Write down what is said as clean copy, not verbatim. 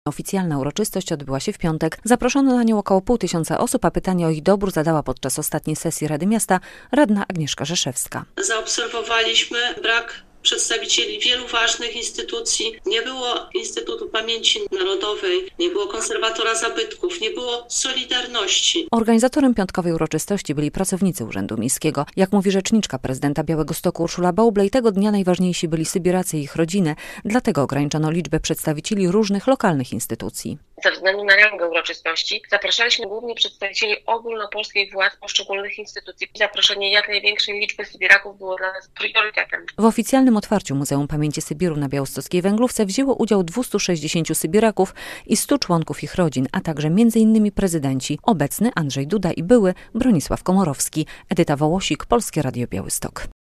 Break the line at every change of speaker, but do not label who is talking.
Oficjalna uroczystość odbyła się w piątek. Zaproszono na nią około 500 osób, a pytanie o ich dobór zadała podczas ostatniej sesji Rady Miasta radna Agnieszka Rzeszewska.
Zaobserwowaliśmy brak przedstawicieli wielu ważnych instytucji. Nie było Instytutu Pamięci Narodowej, nie było konserwatora zabytków, nie było Solidarności.
Organizatorem piątkowej uroczystości byli pracownicy Urzędu Miejskiego. Jak mówi rzeczniczka prezydenta Białegostoku Urszula Baublej, tego dnia najważniejsi byli sybiracy i ich rodziny, dlatego ograniczono liczbę przedstawicieli różnych lokalnych instytucji.
Ze względu na rangę uroczystości zapraszaliśmy głównie przedstawicieli ogólnopolskich władz poszczególnych instytucji. Zaproszenie jak największej liczby sybiraków było dla nas priorytetem.
W oficjalnym otwarciu Muzeum Pamięci Sybiru na Białostockiej Węglówce wzięło udział 260 sybiraków i 100 członków ich rodzin, a także m.in. prezydenci, obecny Andrzej Duda i były Bronisław Komorowski. Edyta Wołosik, Polskie Radio Białystok.